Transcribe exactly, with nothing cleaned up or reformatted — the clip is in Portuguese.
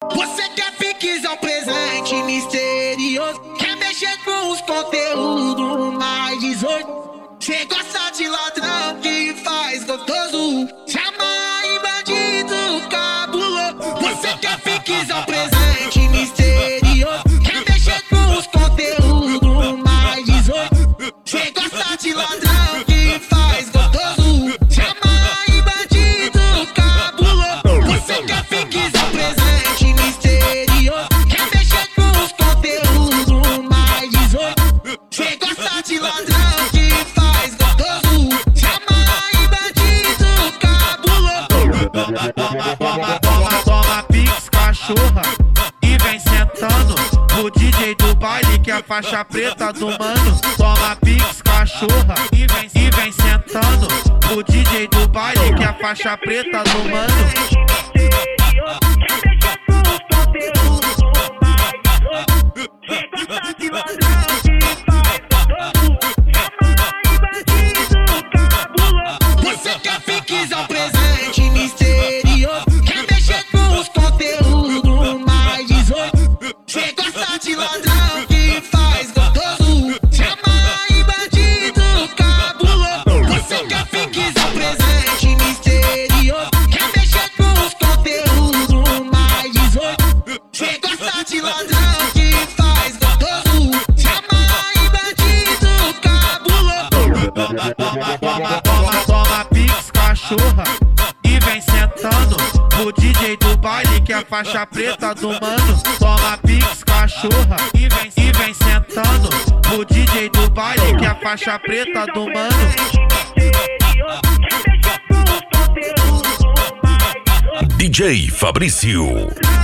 Você quer piques, é um presente misterioso. Quer mexer com os conteúdos mais dezoito. Cê gosta de ladrão que faz gostoso. Chama aí bandido cabuloso. Você quer piques, é um presente misterioso. Quer mexer com os conteúdos mais dezoito. Cê gosta de ladrão que faz gostoso. Chama aí bandido cabuloso. Você quer piques, é um presente misterioso. Quer mexer com os conteúdos mais dezoito. Cê gosta de ladrão que faz gostoso. Chama aí bandido cabuloso. Toma, toma, toma, toma pix, cachorra, e vem sentando o D J do baile que é a faixa preta do mano. Toma pix, cachorra, e vem, e vem sentando o D J do baile que é a faixa preta do mano. Você quer piques, é um presente misterioso. Quer mexer com os conteúdos mais dezoito. Cê gosta de ladrão que faz gostoso. Chama aí bandido cabuloso. Você quer piques, é um presente misterioso. Quer mexer com os conteúdos mais dezoito. Cê gosta de ladrão que faz gostoso. Chama aí bandido cabuloso. Toma, toma, toma, toma pix, cachorra, e vem sentando o D J do baile que é a faixa preta do mano. Toma pix, cachorra, e vem, e vem sentando o D J do baile que é a faixa preta do mano. D J Fabrício.